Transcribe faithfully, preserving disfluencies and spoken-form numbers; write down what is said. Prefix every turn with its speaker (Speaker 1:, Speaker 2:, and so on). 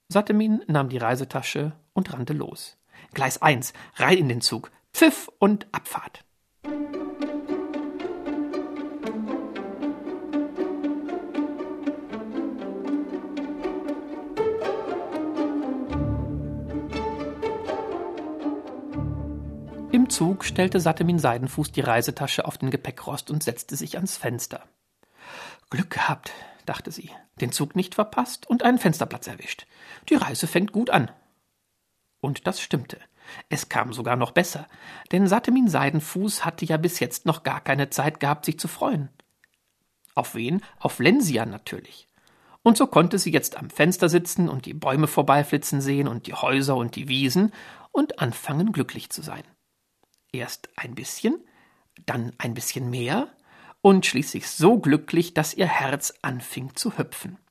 Speaker 1: Satemin nahm die Reisetasche und rannte los. Gleis eins, rein in den Zug, Pfiff und Abfahrt. Im Zug stellte Satemin Seidenfuß die Reisetasche auf den Gepäckrost und setzte sich ans Fenster. Glück gehabt, dachte sie, den Zug nicht verpasst und einen Fensterplatz erwischt. Die Reise fängt gut an. Und das stimmte. Es kam sogar noch besser, denn Satemin Seidenfuß hatte ja bis jetzt noch gar keine Zeit gehabt, sich zu freuen. Auf wen? Auf Lensian natürlich. Und so konnte sie jetzt am Fenster sitzen und die Bäume vorbeiflitzen sehen und die Häuser und die Wiesen und anfangen, glücklich zu sein. Erst ein bisschen, dann ein bisschen mehr und schließlich so glücklich, dass ihr Herz anfing zu hüpfen.